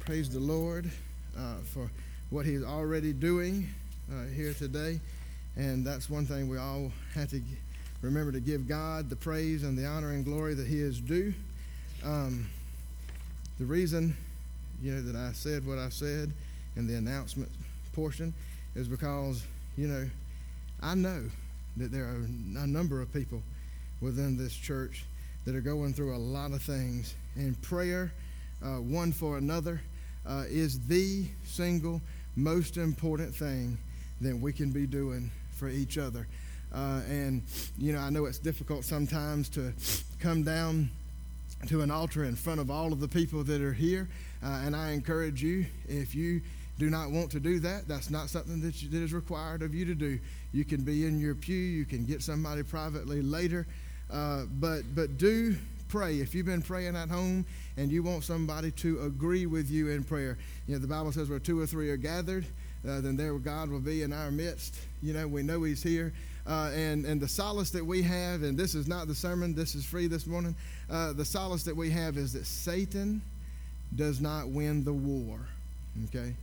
praise the Lord for what he's already doing here today. And that's one thing we all have to remember, to give God the praise and the honor and glory that he is due. The reason, that I said what I said in the announcement portion is because, I know that there are a number of people within this church that are going through a lot of things. And prayer, one for another, is the single most important thing that we can be doing for each other. And I know it's difficult sometimes to come down to an altar in front of all of the people that are here. And I encourage you, if you do not want to do that, that's not something that is required of you to do. You can be in your pew. You can get somebody privately later. But do pray. If you've been praying at home and you want somebody to agree with you in prayer, the Bible says where 2 or 3 are gathered, then there God will be in our midst. We know he's here. And the solace that we have, and this is not the sermon, this is free this morning, the solace that we have is that Satan does not win the war. Okay?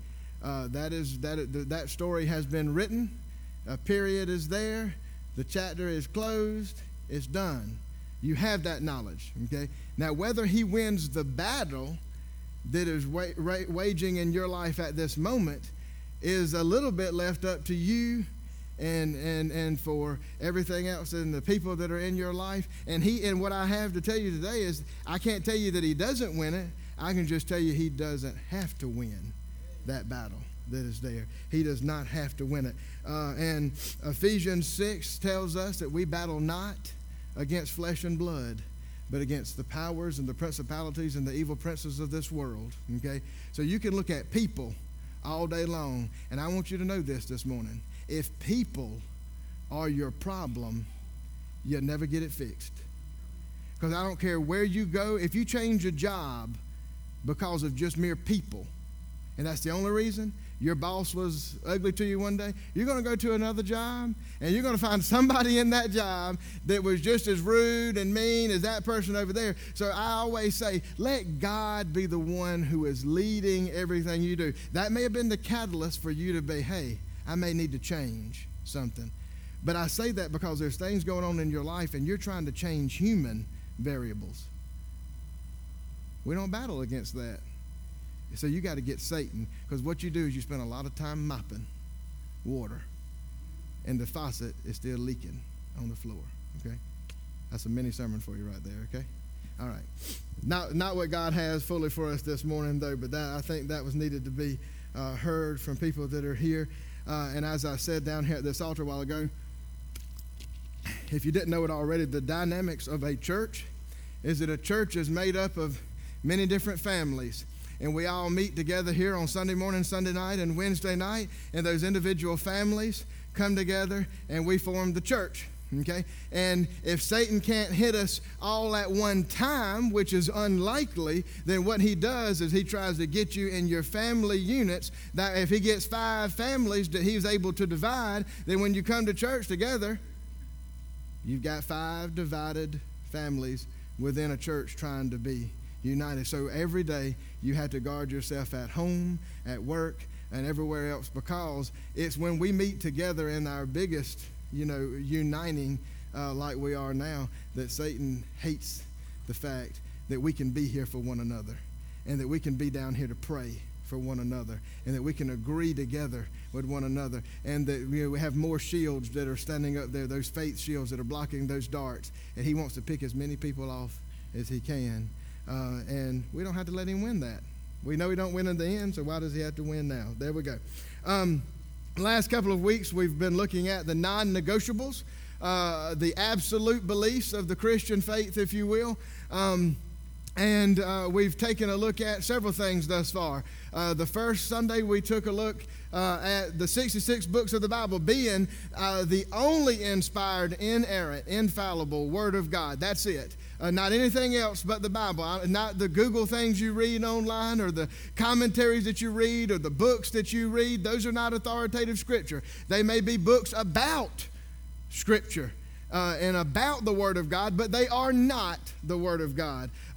That story has been written. A period is there. The chapter is closed. It's done. You have that knowledge. Okay? Now, whether he wins the battle that is waging in your life at this moment is a little bit left up to you and for everything else and the people that are in your life. And what I have to tell you today is I can't tell you that he doesn't win it. I can just tell you he doesn't have to win that battle that is there. He does not have to win it. And Ephesians 6 tells us that we battle not against flesh and blood, but against the powers and the principalities and the evil princes of this world. Okay? So you can look at people all day long, and I want you to know this morning. If people are your problem, you'll never get it fixed. Because I don't care where you go, if you change a job because of just mere people, and that's the only reason, your boss was ugly to you one day, you're going to go to another job, and you're going to find somebody in that job that was just as rude and mean as that person over there. So I always say, let God be the one who is leading everything you do. That may have been the catalyst for you to be, hey, I may need to change something. But I say that because there's things going on in your life, and you're trying to change human variables. We don't battle against that. So you got to get Satan, because what you do is you spend a lot of time mopping water, and the faucet is still leaking on the floor. Okay, that's a mini sermon for you right there. Okay, all right. Not what God has fully for us this morning though, but I think that was needed to be heard from people that are here. And as I said down here at this altar a while ago, if you didn't know it already, the dynamics of a church is that a church is made up of many different families. And we all meet together here on Sunday morning, Sunday night, and Wednesday night. And those individual families come together, and we form the church. Okay? And if Satan can't hit us all at one time, which is unlikely, then what he does is he tries to get you in your family units. That if he gets 5 families that he's able to divide, then when you come to church together, you've got 5 divided families within a church trying to be united. So every day you have to guard yourself at home, at work, and everywhere else, because it's when we meet together in our biggest, uniting like we are now, that Satan hates the fact that we can be here for one another, and that we can be down here to pray for one another, and that we can agree together with one another, and that we have more shields that are standing up there, those faith shields that are blocking those darts, and he wants to pick as many people off as he can. And we don't have to let him win that. We know he don't win in the end, so why does he have to win now? There we go. Last couple of weeks, we've been looking at the non-negotiables, the absolute beliefs of the Christian faith, if you will. And we've taken a look at several things thus far. The first Sunday, we took a look at the 66 books of the Bible being the only inspired, inerrant, infallible Word of God. That's it. Not anything else but the Bible. Not the Google things you read online, or the commentaries that you read, or the books that you read. Those are not authoritative Scripture. They may be books about Scripture and about the Word of God, but they are not the Word of God.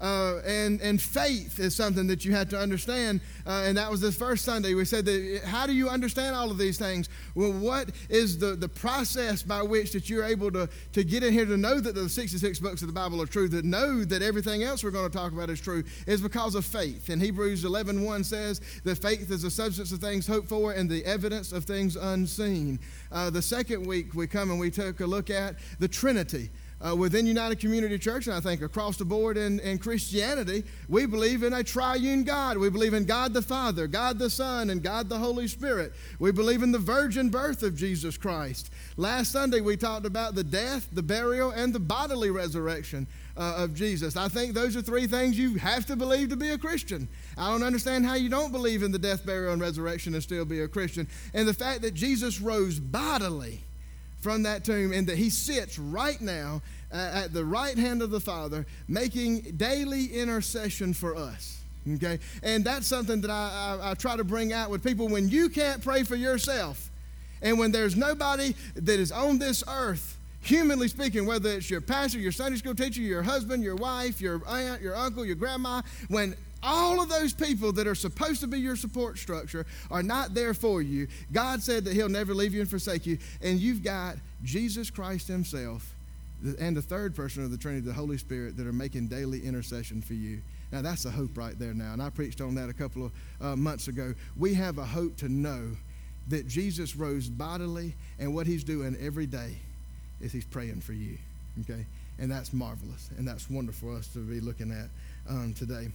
And faith is something that you have to understand. And that was this first Sunday. We said that how do you understand all of these things? Well, what is the process by which that you're able to get in here to know that the 66 books of the Bible are true, that know that everything else we're going to talk about is true, is because of faith. And Hebrews 11:1 says that faith is the substance of things hoped for and the evidence of things unseen. The second week we come and we took a look at the Trinity. Within United Community Church, and I think across the board in Christianity, we believe in a triune God. We believe in God the Father, God the Son, and God the Holy Spirit. We believe in the virgin birth of Jesus Christ. Last Sunday, we talked about the death, the burial, and the bodily resurrection of Jesus. I think those are three things you have to believe to be a Christian. I don't understand how you don't believe in the death, burial, and resurrection and still be a Christian. And the fact that Jesus rose bodily from that tomb and that he sits right now at the right hand of the Father making daily intercession for us. Okay? And that's something that I try to bring out with people. When you can't pray for yourself and when there's nobody that is on this earth, humanly speaking, whether it's your pastor, your Sunday school teacher, your husband, your wife, your aunt, your uncle, your grandma, when all of those people that are supposed to be your support structure are not there for you, God said that he'll never leave you and forsake you, and you've got Jesus Christ himself and the third person of the Trinity, the Holy Spirit, that are making daily intercession for you. Now, that's a hope right there now, and I preached on that a couple of months ago. We have a hope to know that Jesus rose bodily, and what he's doing every day is he's praying for you, okay? And that's marvelous, and that's wonderful for us to be looking at today.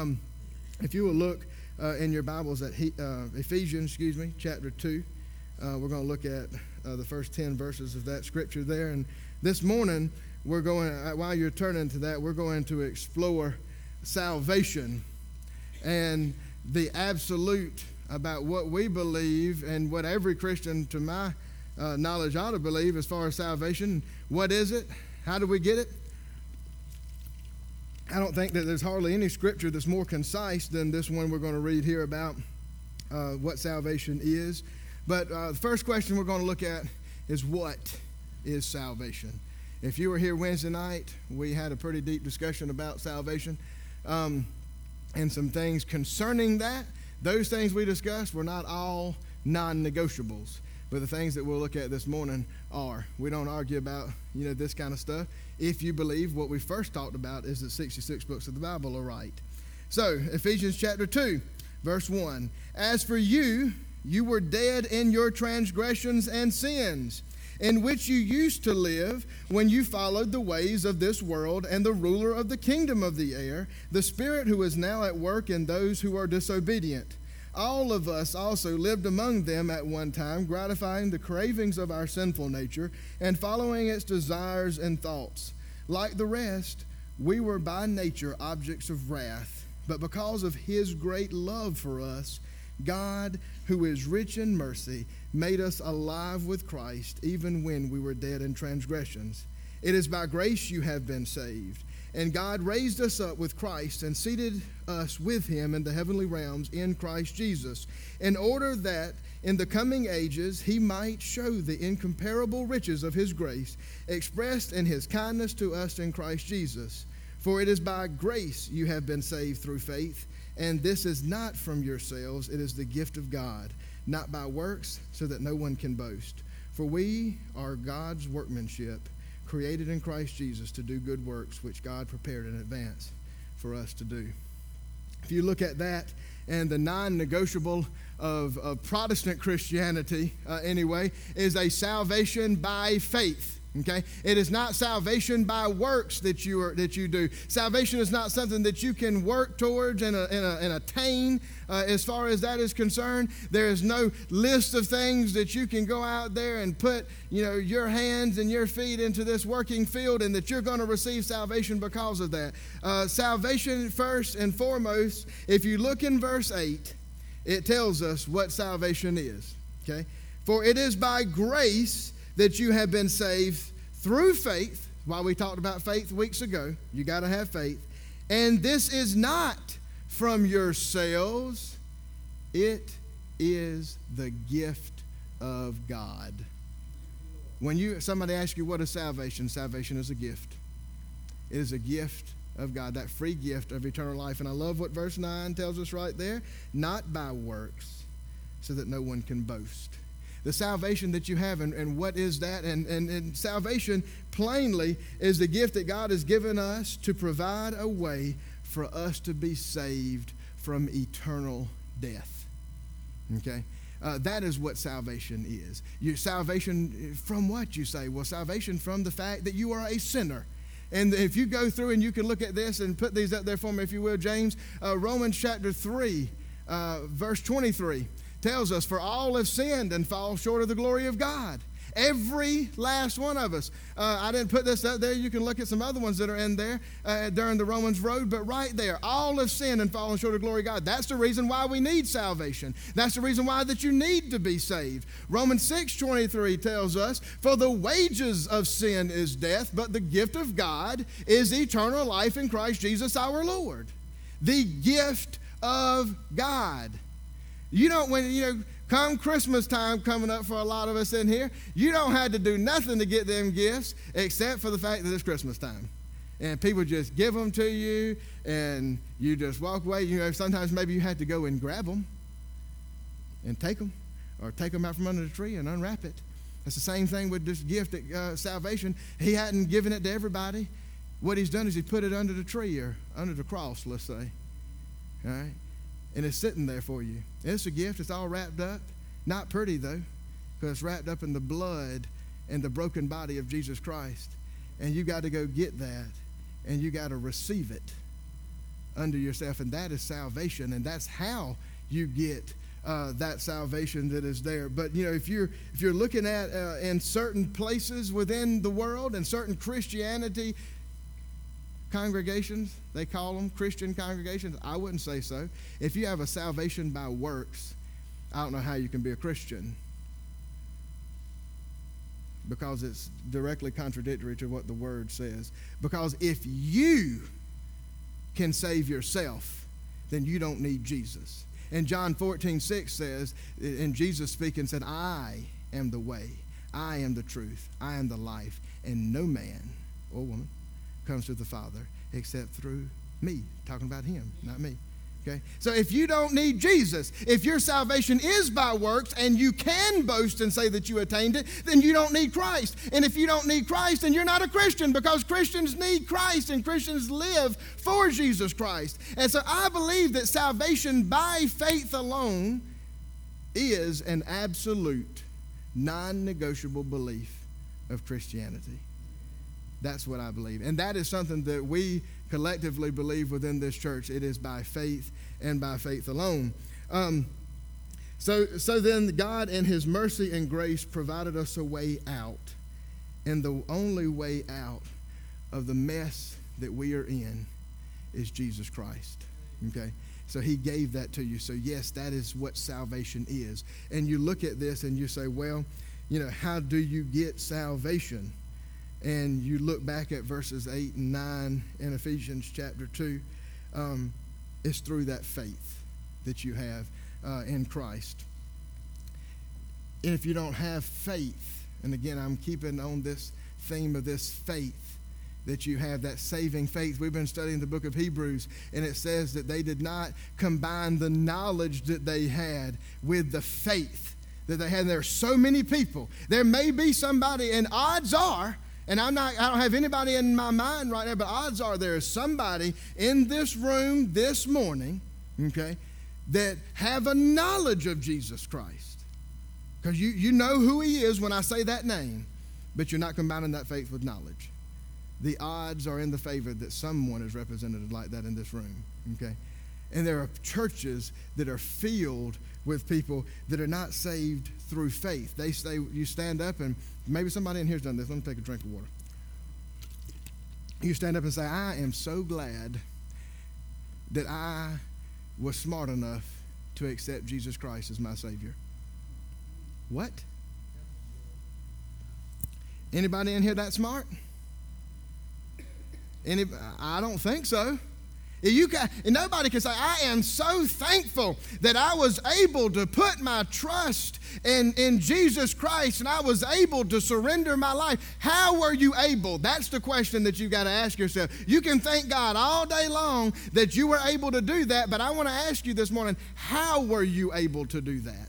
If you will look in your Bibles at Ephesians, chapter 2, we're going to look at the first 10 verses of that scripture there. And this morning, we're going, while you're turning to that, we're going to explore salvation and the absolute about what we believe and what every Christian, to my knowledge, ought to believe as far as salvation. What is it? How do we get it? I don't think that there's hardly any scripture that's more concise than this one we're going to read here about what salvation is. But the first question we're going to look at is, what is salvation? If you were here Wednesday night, we had a pretty deep discussion about salvation and some things concerning that. Those things we discussed were not all non-negotiables, but the things that we'll look at this morning are. We don't argue about, this kind of stuff if you believe what we first talked about is that 66 books of the Bible are right. So, Ephesians chapter 2, verse 1. As for you, you were dead in your transgressions and sins, in which you used to live when you followed the ways of this world and the ruler of the kingdom of the air, the spirit who is now at work in those who are disobedient. All of us also lived among them at one time, gratifying the cravings of our sinful nature and following its desires and thoughts. Like the rest, we were by nature objects of wrath, but because of his great love for us, God, who is rich in mercy, made us alive with Christ even when we were dead in transgressions. It is by grace you have been saved. And God raised us up with Christ and seated us with him in the heavenly realms in Christ Jesus, in order that in the coming ages he might show the incomparable riches of his grace, expressed in his kindness to us in Christ Jesus. For it is by grace you have been saved through faith, and this is not from yourselves, it is the gift of God, not by works, so that no one can boast. For we are God's workmanship, created in Christ Jesus to do good works, which God prepared in advance for us to do. If you look at that, and the non-negotiable of Protestant Christianity, anyway, is a salvation by faith. Okay, it is not salvation by works that you do. Salvation is not something that you can work towards and attain. As far as that is concerned, there is no list of things that you can go out there and put, your hands and your feet into this working field, and that you're going to receive salvation because of that. Salvation, first and foremost, if you look in verse 8, it tells us what salvation is. Okay, for it is by grace that you have been saved through faith. While we talked about faith weeks ago, you got to have faith. And this is not from yourselves. It is the gift of God. When somebody asks you what is salvation, salvation is a gift. It is a gift of God, that free gift of eternal life. And I love what verse 9 tells us right there. Not by works, so that no one can boast. The salvation that you have, and what is that? And salvation plainly is the gift that God has given us to provide a way for us to be saved from eternal death. Okay? That is what salvation is. Your salvation from what, you say? Well, salvation from the fact that you are a sinner. And if you go through and you can look at this and put these up there for me, if you will, James, Romans chapter 3, verse 23 tells us, for all have sinned and fall short of the glory of God. Every last one of us. I didn't put this up there. You can look at some other ones that are in there during the Romans road, but right there, all have sinned and fallen short of the glory of God. That's the reason why we need salvation. That's the reason why that you need to be saved. Romans 6:23 tells us, for the wages of sin is death, but the gift of God is eternal life in Christ Jesus our Lord. The gift of God. You don't, come Christmas time coming up for a lot of us in here, you don't have to do nothing to get them gifts except for the fact that it's Christmas time. And people just give them to you, and you just walk away. Sometimes maybe you have to go and grab them and take them, or take them out from under the tree and unwrap it. It's the same thing with this gift of salvation. He hadn't given it to everybody. What he's done is he put it under the tree, or under the cross, let's say. All right? And it's sitting there for you. It's a gift. It's all wrapped up. Not pretty, though, because it's wrapped up in the blood and the broken body of Jesus Christ. And you got to go get that, and you got to receive it under yourself. And that is salvation, and that's how you get that salvation that is there. But, if you're looking at in certain places within the world and certain Christianity congregations, they call them Christian congregations. I wouldn't say so. If you have a salvation by works, I don't know how you can be a Christian, because it's directly contradictory to what the Word says. Because if you can save yourself, then you don't need Jesus. And John 14:6 says, and Jesus speaking said, I am the way, I am the truth, I am the life, and no man or woman comes to the Father except through me. Talking about him, not me. Okay? So if you don't need Jesus, if your salvation is by works and you can boast and say that you attained it, then you don't need Christ. And if you don't need Christ, then you're not a Christian, because Christians need Christ and Christians live for Jesus Christ. And so I believe that salvation by faith alone is an absolute, non-negotiable belief of Christianity. That's what I believe. And that is something that we collectively believe within this church. It is by faith and by faith alone. So then God in his mercy and grace provided us a way out. And the only way out of the mess that we are in is Jesus Christ. Okay? So he gave that to you. So yes, that is what salvation is. And you look at this and you say, well, how do you get salvation? And you look back at verses 8 and 9 in Ephesians chapter 2, it's through that faith that you have in Christ. And if you don't have faith, and again, I'm keeping on this theme of this faith that you have, that saving faith. We've been studying the book of Hebrews, and it says that they did not combine the knowledge that they had with the faith that they had. And there are so many people. There may be somebody, and odds are, and I don't have anybody in my mind right now, but odds are there is somebody in this room this morning, okay, that have a knowledge of Jesus Christ. Because you know who he is when I say that name, but you're not combining that faith with knowledge. The odds are in the favor that someone is represented like that in this room, okay? And there are churches that are filled with people that are not saved through faith. They say, you stand up, and maybe somebody in here has done this. Let me take a drink of water. You stand up and say, I am so glad that I was smart enough to accept Jesus Christ as my Savior. What? Anybody in here that smart? I don't think so. And nobody can say, I am so thankful that I was able to put my trust in Jesus Christ and I was able to surrender my life. How were you able? That's the question that you've got to ask yourself. You can thank God all day long that you were able to do that, but I want to ask you this morning, how were you able to do that?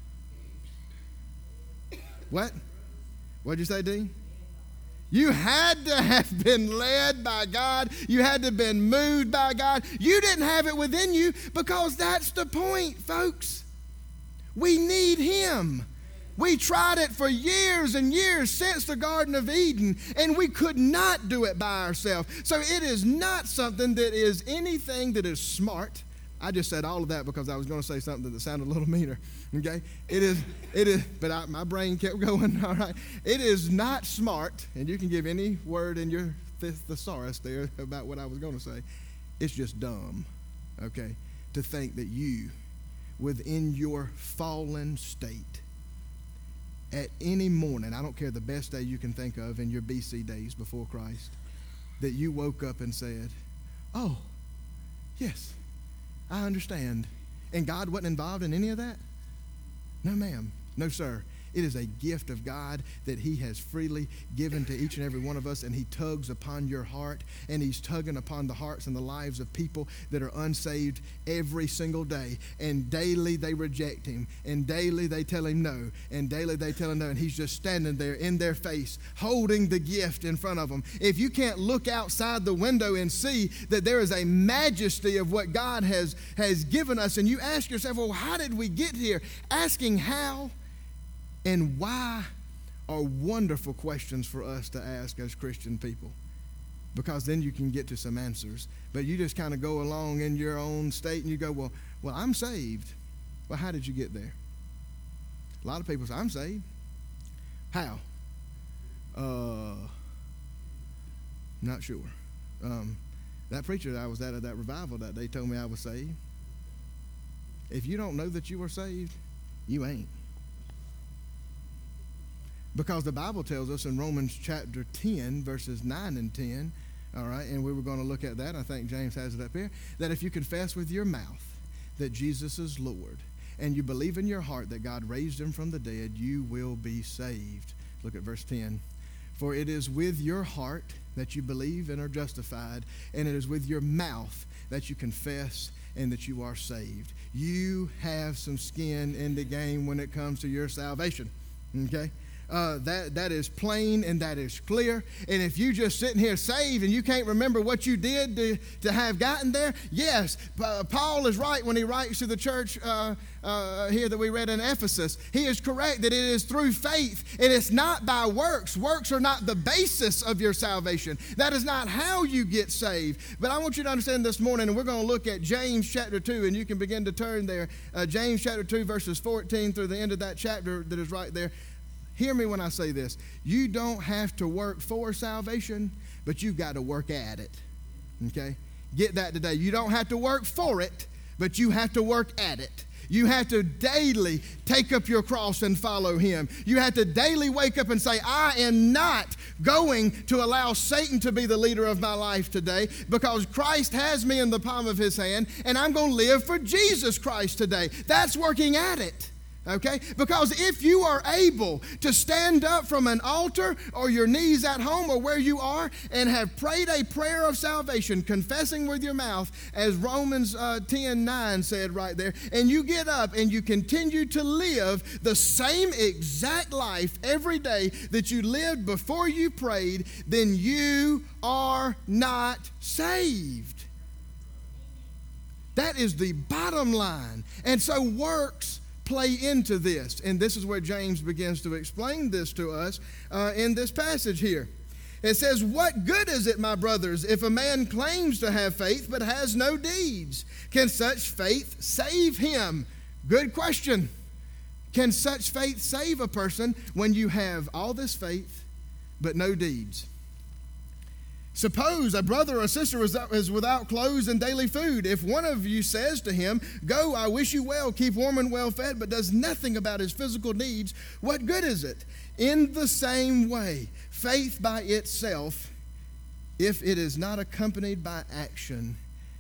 What? What'd you say, Dean? You had to have been led by God. You had to have been moved by God. You didn't have it within you because that's the point, folks. We need Him. We tried it for years and years since the Garden of Eden, and we could not do it by ourselves. So it is not something that is anything that is smart. I just said all of that because I was going to say something that sounded a little meaner, okay? It is, but my brain kept going, all right? It is not smart, and you can give any word in your thesaurus there about what I was going to say. It's just dumb, okay, to think that you, within your fallen state, at any morning, I don't care the best day you can think of in your BC days before Christ, that you woke up and said, oh, yes, I understand. And God wasn't involved in any of that? No, ma'am. No, sir. It is a gift of God that He has freely given to each and every one of us, and He tugs upon your heart, and He's tugging upon the hearts and the lives of people that are unsaved every single day. And daily they reject Him, and daily they tell Him no, and daily they tell Him no, and He's just standing there in their face, holding the gift in front of them. If you can't look outside the window and see that there is a majesty of what God has given us, and you ask yourself, well, how did we get here? Asking how and why are wonderful questions for us to ask as Christian people, because then you can get to some answers. But you just kind of go along in your own state and you go, well, I'm saved. Well, how did you get there? A lot of people say, I'm saved. How? Not sure. That preacher that I was at that revival that day told me I was saved. If you don't know that you are saved, you ain't. Because the Bible tells us in Romans chapter 10, verses 9 and 10, all right, and we were going to look at that. I think James has it up here, that if you confess with your mouth that Jesus is Lord and you believe in your heart that God raised Him from the dead, you will be saved. Look at verse 10. For it is with your heart that you believe and are justified, and it is with your mouth that you confess and that you are saved. You have some skin in the game when it comes to your salvation, okay? That is plain and that is clear. And if you just sitting here saved and you can't remember what you did to have gotten there, yes, Paul is right when he writes to the church here that we read in Ephesus. He is correct that it is through faith and it's not by works. Works are not the basis of your salvation. That is not how you get saved. But I want you to understand this morning, and we're going to look at James chapter 2, and you can begin to turn there. James chapter 2, verses 14 through the end of that chapter that is right there. Hear me when I say this. You don't have to work for salvation, but you've got to work at it. Okay? Get that today. You don't have to work for it, but you have to work at it. You have to daily take up your cross and follow Him. You have to daily wake up and say, I am not going to allow Satan to be the leader of my life today, because Christ has me in the palm of His hand, and I'm going to live for Jesus Christ today. That's working at it. Okay? Because if you are able to stand up from an altar or your knees at home or where you are and have prayed a prayer of salvation, confessing with your mouth, as Romans 10:9 said right there, and you get up and you continue to live the same exact life every day that you lived before you prayed, then you are not saved. That is the bottom line. And so works play into this. And this is where James begins to explain this to us in this passage here. It says, what good is it, my brothers, if a man claims to have faith but has no deeds? Can such faith save him? Good question. Can such faith save a person when you have all this faith but no deeds? Suppose a brother or sister is without clothes and daily food. If one of you says to him, go, I wish you well, keep warm and well fed, but does nothing about his physical needs, what good is it? In the same way, faith by itself, if it is not accompanied by action,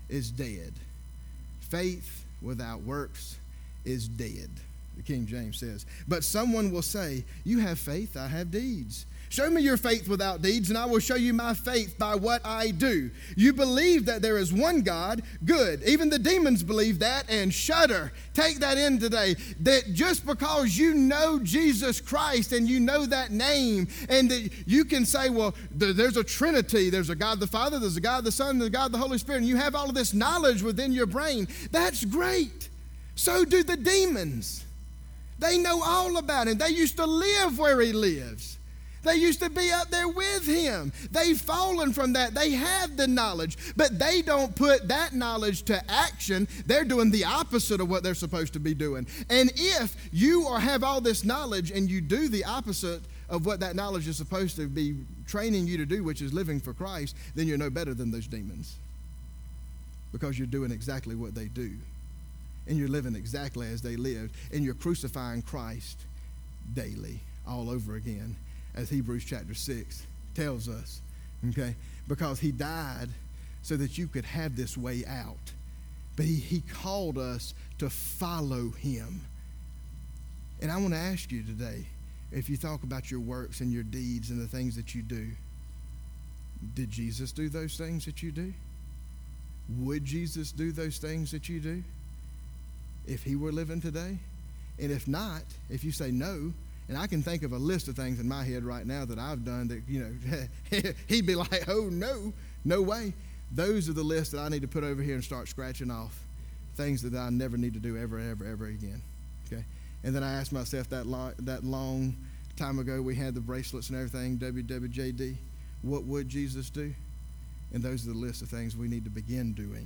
is dead. Faith without works is dead, the King James says. But someone will say, you have faith, I have deeds. Show me your faith without deeds, and I will show you my faith by what I do. You believe that there is one God, good. Even the demons believe that and shudder. Take that in today, that just because you know Jesus Christ and you know that name, and that you can say, well, there's a Trinity. There's a God the Father, there's a God the Son, there's a God the Holy Spirit, and you have all of this knowledge within your brain. That's great. So do the demons. They know all about him. They used to live where he lives. They used to be up there with him. They've fallen from that. They have the knowledge, but they don't put that knowledge to action. They're doing the opposite of what they're supposed to be doing. And if you have all this knowledge and you do the opposite of what that knowledge is supposed to be training you to do, which is living for Christ, then you're no better than those demons, because you're doing exactly what they do. And you're living exactly as they lived. And you're crucifying Christ daily, all over again, as Hebrews chapter 6 tells us, okay? Because he died so that you could have this way out. But he called us to follow him. And I want to ask you today, if you talk about your works and your deeds and the things that you do, did Jesus do those things that you do? Would Jesus do those things that you do if he were living today? And if not, if you say no, and I can think of a list of things in my head right now that I've done that, he'd be like, oh, no way. Those are the lists that I need to put over here and start scratching off. Things that I never need to do ever again, okay? And then I asked myself that long time ago, we had the bracelets and everything, WWJD, what would Jesus do? And those are the list of things we need to begin doing.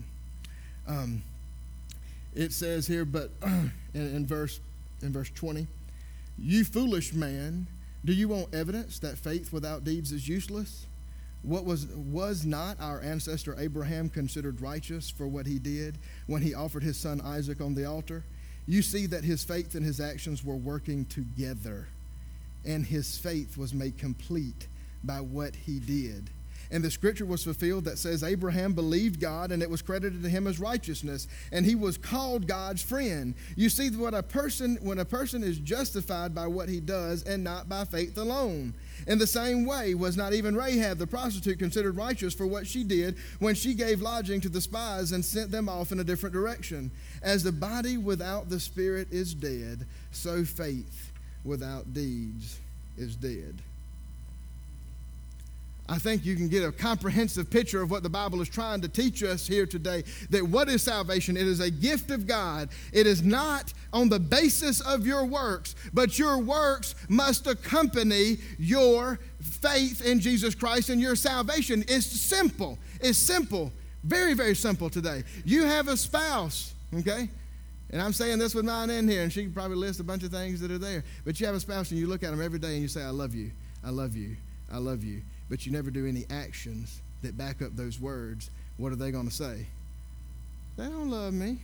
It says here, but in verse 20, you foolish man, do you want evidence that faith without deeds is useless? What was not our ancestor Abraham considered righteous for what he did when he offered his son Isaac on the altar? You see that his faith and his actions were working together, and his faith was made complete by what he did. And the scripture was fulfilled that says Abraham believed God, and it was credited to him as righteousness, and he was called God's friend. You see, when a person is justified by what he does and not by faith alone. In the same way, was not even Rahab the prostitute considered righteous for what she did when she gave lodging to the spies and sent them off in a different direction? As the body without the spirit is dead, so faith without deeds is dead. I think you can get a comprehensive picture of what the Bible is trying to teach us here today. That what is salvation? It is a gift of God. It is not on the basis of your works, but your works must accompany your faith in Jesus Christ and your salvation. It's simple. It's simple. Very, very simple today. You have a spouse, okay? And I'm saying this with mine in here, and she can probably list a bunch of things that are there. But you have a spouse and you look at them every day and you say, I love you, I love you, I love you. But you never do any actions that back up those words. What are they going to say? They don't love me.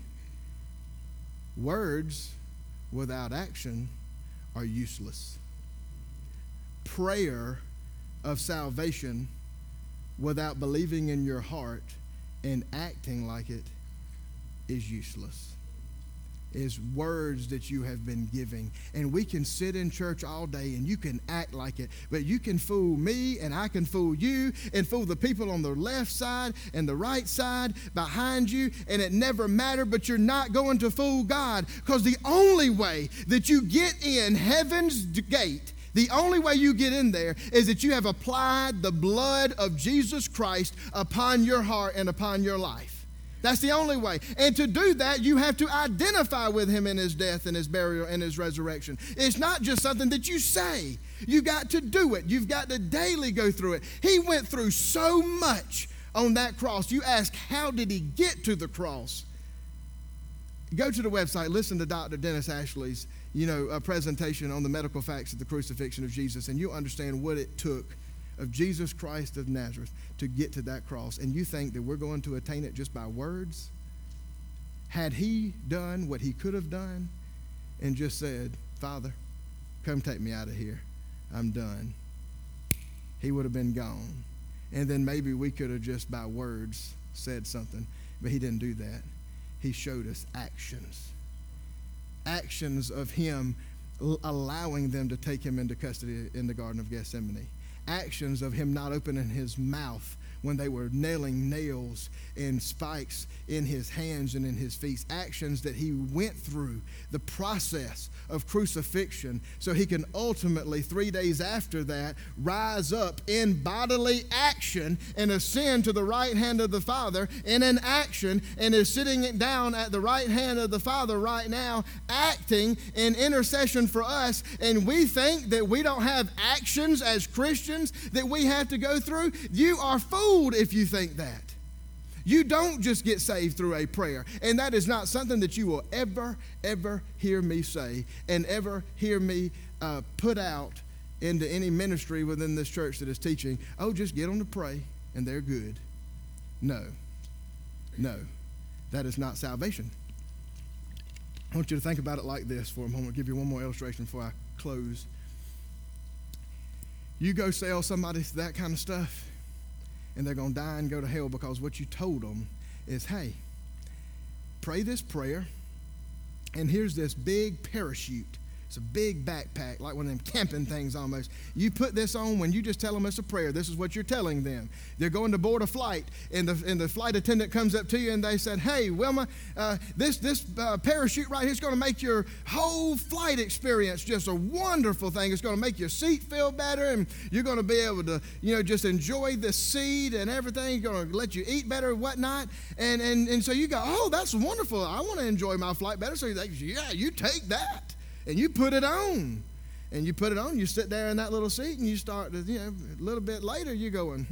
Words without action are useless. Prayer of salvation without believing in your heart and acting like it is useless. Is words that you have been giving. And we can sit in church all day and you can act like it, but you can fool me and I can fool you and fool the people on the left side and the right side behind you, and it never mattered, but you're not going to fool God, because the only way that you get in heaven's gate, the only way you get in there is that you have applied the blood of Jesus Christ upon your heart and upon your life. That's the only way. And to do that, you have to identify with him in his death and his burial and his resurrection. It's not just something that you say. You got to do it. You've got to daily go through it. He went through so much on that cross. You ask, how did he get to the cross? Go to the website, listen to Dr. Dennis Ashley's, a presentation on the medical facts of the crucifixion of Jesus, and you'll understand what it took of Jesus Christ of Nazareth to get to that cross. And you think that we're going to attain it just by words? Had he done what he could have done and just said, Father, come take me out of here, I'm done, he would have been gone. And then maybe we could have just by words said something. But he didn't do that. He showed us actions. Actions of him allowing them to take him into custody in the Garden of Gethsemane. Actions of him not opening his mouth when they were nailing nails and spikes in his hands and in his feet. Actions that he went through the process of crucifixion so he can ultimately, 3 days after that, rise up in bodily action and ascend to the right hand of the Father in an action, and is sitting down at the right hand of the Father right now, acting in intercession for us. And we think that we don't have actions as Christians that we have to go through. You are fooled if you think that. You don't just get saved through a prayer. And that is not something that you will ever hear me say and ever hear me put out into any ministry within this church that is teaching, oh, just get them to pray and they're good. No. That is not salvation. I want you to think about it like this for a moment. I'll give you one more illustration before I close. You go sell somebody that kind of stuff, and they're going to die and go to hell because what you told them is, hey, pray this prayer, and here's this big parachute. It's a big backpack, like one of them camping things almost. You put this on when you just tell them it's a prayer. This is what you're telling them. They're going to board a flight, and the flight attendant comes up to you, and they said, hey, Wilma, this parachute right here is going to make your whole flight experience just a wonderful thing. It's going to make your seat feel better, and you're going to be able to, just enjoy the seat and everything. It's going to let you eat better and whatnot. And so you go, oh, that's wonderful. I want to enjoy my flight better. So you're like, yeah, you take that. And you put it on. And you put it on, you sit there in that little seat, and you start to, a little bit later, you're going,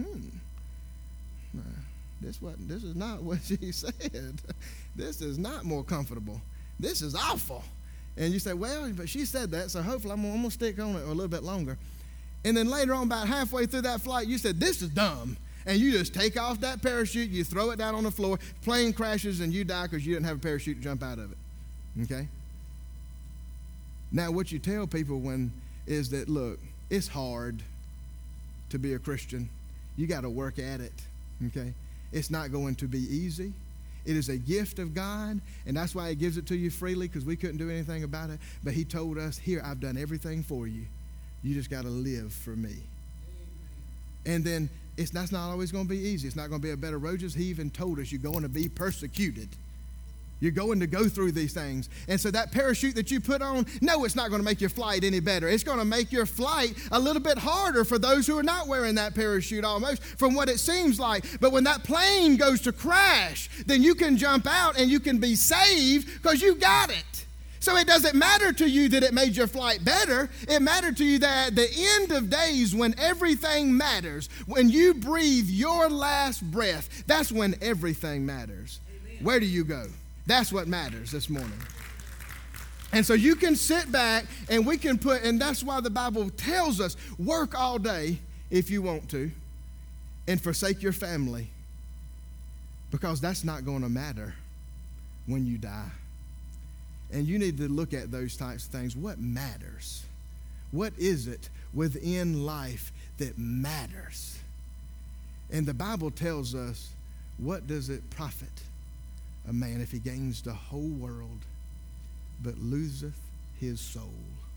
this is not what she said. This is not more comfortable. This is awful. And you say, well, but she said that, so hopefully I'm going to stick on it a little bit longer. And then later on, about halfway through that flight, you said, this is dumb. And you just take off that parachute, you throw it down on the floor, plane crashes, and you die because you didn't have a parachute to jump out of it. Okay? Now, what you tell people is that, look, it's hard to be a Christian. You got to work at it, okay? It's not going to be easy. It is a gift of God, and that's why he gives it to you freely, because we couldn't do anything about it. But he told us, here, I've done everything for you. You just got to live for me. And then that's not always going to be easy. It's not going to be a bed of roses. He even told us you're going to be persecuted. You're going to go through these things. And so that parachute that you put on, no, it's not going to make your flight any better. It's going to make your flight a little bit harder for those who are not wearing that parachute almost, from what it seems like. But when that plane goes to crash, then you can jump out and you can be saved because you got it. So it doesn't matter to you that it made your flight better. It mattered to you that at the end of days, when everything matters, when you breathe your last breath, that's when everything matters. Amen. Where do you go? That's what matters this morning. And so you can sit back and we can and that's why the Bible tells us, work all day if you want to and forsake your family, because that's not going to matter when you die. And you need to look at those types of things. What matters? What is it within life that matters? And the Bible tells us, what does it profit a man if he gains the whole world but loseth his soul?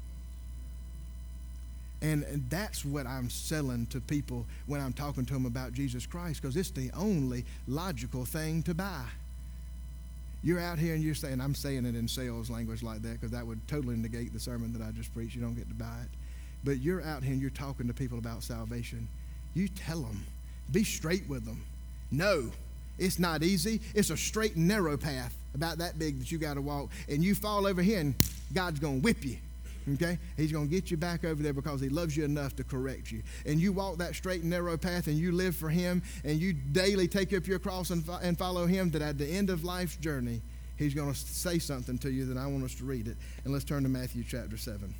And that's what I'm selling to people when I'm talking to them about Jesus Christ, because it's the only logical thing to buy. You're out here and you're saying, I'm saying it in sales language like that because that would totally negate the sermon that I just preached. You don't get to buy it. But you're out here and you're talking to people about salvation. You tell them. Be straight with them. No, it's not easy. It's a straight and narrow path about that big that you got to walk. And you fall over here and God's going to whip you. Okay? He's going to get you back over there because he loves you enough to correct you. And you walk that straight and narrow path and you live for him and you daily take up your cross and follow him, that at the end of life's journey, he's going to say something to you that I want us to read it. And let's turn to Matthew chapter 7.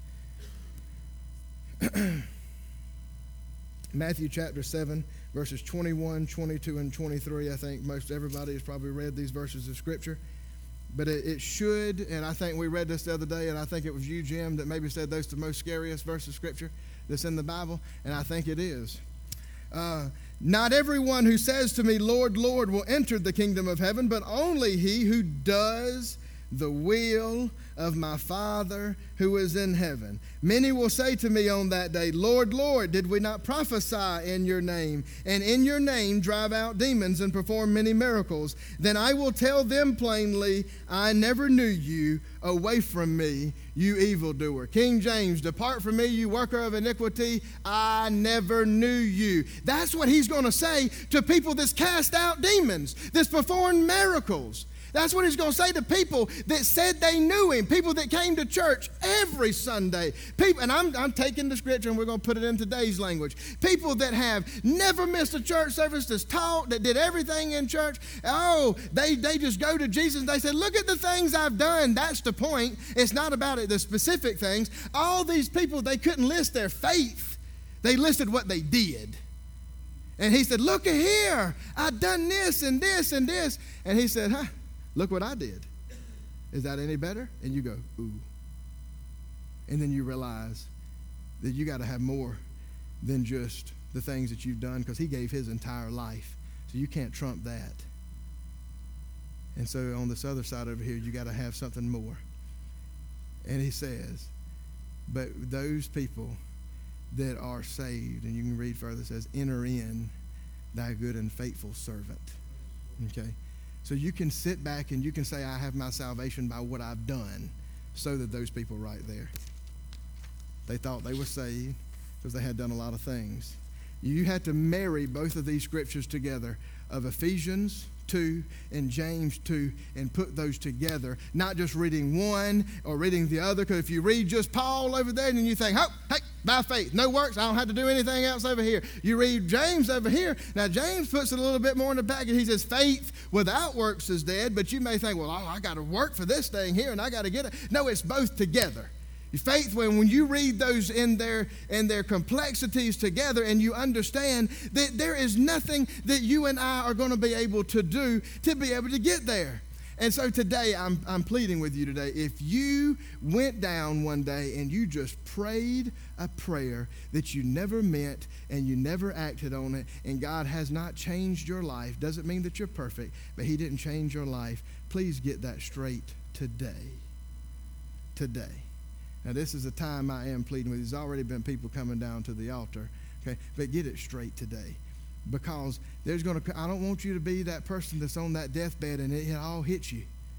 Matthew chapter 7, verses 21, 22, and 23. I think most everybody has probably read these verses of Scripture. But it should, and I think we read this the other day, and I think it was you, Jim, that maybe said those are the most scariest verses of Scripture that's in the Bible, and I think it is. Not everyone who says to me, Lord, Lord, will enter the kingdom of heaven, but only he who does the will of my Father who is in heaven. Many will say to me on that day, Lord, Lord, did we not prophesy in your name, and in your name drive out demons and perform many miracles? Then I will tell them plainly, I never knew you. Away from me, you evildoer. King James, depart from me, you worker of iniquity. I never knew you. That's what he's going to say to people that's cast out demons, that's performed miracles. That's what he's going to say to people that said they knew him, people that came to church every Sunday. People, and I'm taking the scripture and we're going to put it in today's language. People that have never missed a church service, that's taught, that did everything in church. Oh, they just go to Jesus and they say, look at the things I've done. That's the point. It's not about it, the specific things. All these people, they couldn't list their faith. They listed what they did. And he said, look at here. I've done this and this and this. And he said, look what I did. Is that any better? And you go, ooh. And then you realize that you got to have more than just the things that you've done, because he gave his entire life. So you can't trump that. And so on this other side over here, you got to have something more. And he says, but those people that are saved, and you can read further, it says, enter in, thy good and faithful servant. Okay? So you can sit back and you can say, I have my salvation by what I've done. So that those people right there, they thought they were saved because they had done a lot of things. You had to marry both of these scriptures together, of Ephesians 2 and James 2, and put those together, not just reading one or reading the other. Because if you read just Paul over there and you think, oh, hey, by faith, no works, I don't have to do anything else over here. You read James over here. Now, James puts it a little bit more in the package. He says, faith without works is dead. But you may think, well, I got to work for this thing here and I got to get it. No, it's both together. Faith, when you read those in their complexities together, and you understand that there is nothing that you and I are going to be able to do to be able to get there. And so today, I'm pleading with you today. If you went down one day and you just prayed a prayer that you never meant and you never acted on it, and God has not changed your life, doesn't mean that you're perfect, but he didn't change your life, please get that straight today. Today. Now, this is a time I am pleading with. There's already been people coming down to the altar, okay? But get it straight today, because I don't want you to be that person that's on that deathbed and it all hits you.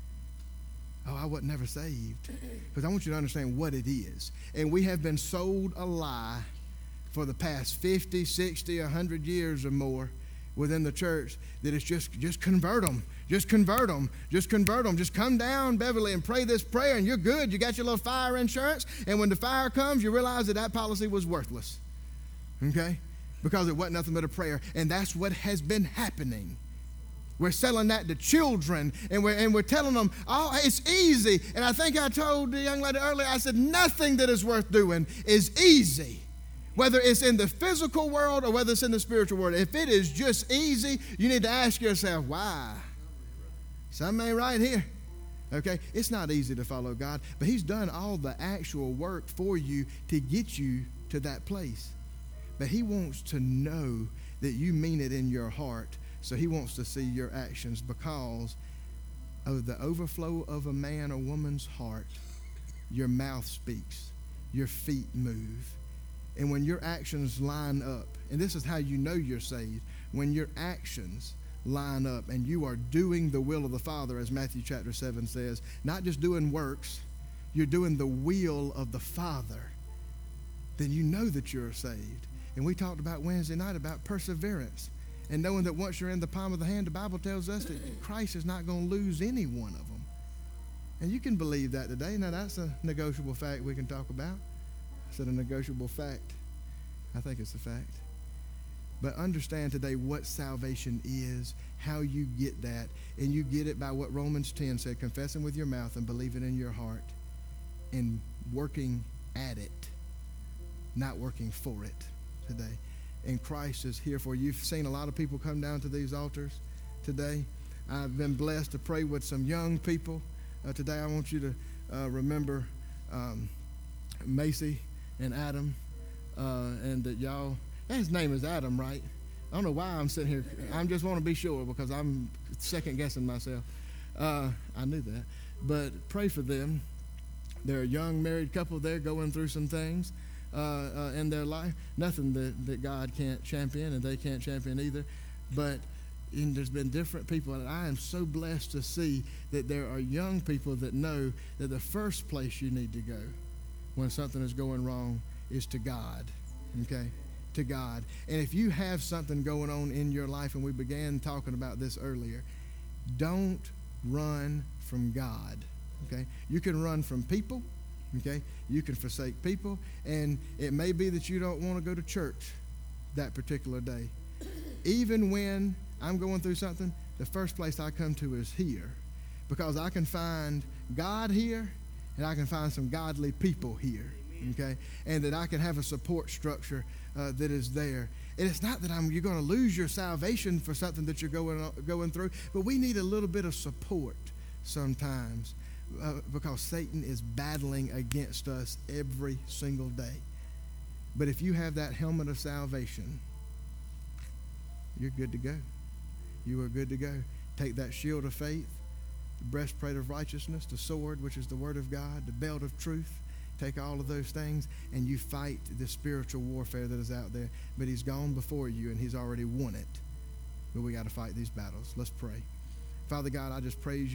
Oh, I wasn't never saved. Because I want you to understand what it is. And we have been sold a lie for the past 50, 60, 100 years or more within the church, that it's just convert them. Just convert them. Just convert them. Just come down, Beverly, and pray this prayer, and you're good. You got your little fire insurance, and when the fire comes, you realize that policy was worthless. Okay? Because it wasn't nothing but a prayer. And that's what has been happening. We're selling that to children, and we're telling them, oh, it's easy. And I think I told the young lady earlier, I said, nothing that is worth doing is easy. Whether it's in the physical world or whether it's in the spiritual world. If it is just easy, you need to ask yourself, why? Something ain't right here. Okay? It's not easy to follow God, but he's done all the actual work for you to get you to that place. But he wants to know that you mean it in your heart, so he wants to see your actions, because of the overflow of a man or woman's heart, your mouth speaks, your feet move. And when your actions line up, and this is how you know you're saved, when your actions line up and you are doing the will of the Father, as Matthew chapter 7 says, not just doing works, you're doing the will of the Father, then you know that you're saved. And we talked about Wednesday night about perseverance, and knowing that once you're in the palm of the hand, the Bible tells us that Christ is not going to lose any one of them. And you can believe that today. Now, that's a negotiable fact we can talk about. I said a negotiable fact. I think it's a fact. But understand today what salvation is, how you get that, and you get it by what Romans 10 said, confessing with your mouth and believing in your heart, and working at it, not working for it today. And Christ is here for you. You've seen a lot of people come down to these altars today. I've been blessed to pray with some young people. Today I want you to remember Macy and Adam, and that y'all, his name is Adam, right? I don't know why I'm sitting here. I just want to be sure because I'm second guessing myself. I knew that. But pray for them. They're a young married couple. They're going through some things in their life. Nothing that God can't champion, and they can't champion either. But there's been different people, and I am so blessed to see that there are young people that know that the first place you need to go when something is going wrong is to God, okay? To God. And if you have something going on in your life, and we began talking about this earlier, don't run from God, okay? You can run from people, okay? You can forsake people, and it may be that you don't want to go to church that particular day. Even when I'm going through something, the first place I come to is here, because I can find God here, and I can find some godly people here, okay? And that I can have a support structure that is there. And it's not that you're going to lose your salvation for something that you're going through, but we need a little bit of support sometimes because Satan is battling against us every single day. But if you have that helmet of salvation, you're good to go. You are good to go. Take that shield of faith, the breastplate of righteousness, the sword, which is the word of God, the belt of truth. Take all of those things, and you fight the spiritual warfare that is out there. But he's gone before you, and he's already won it. But we got to fight these battles. Let's pray. Father God, I just praise you.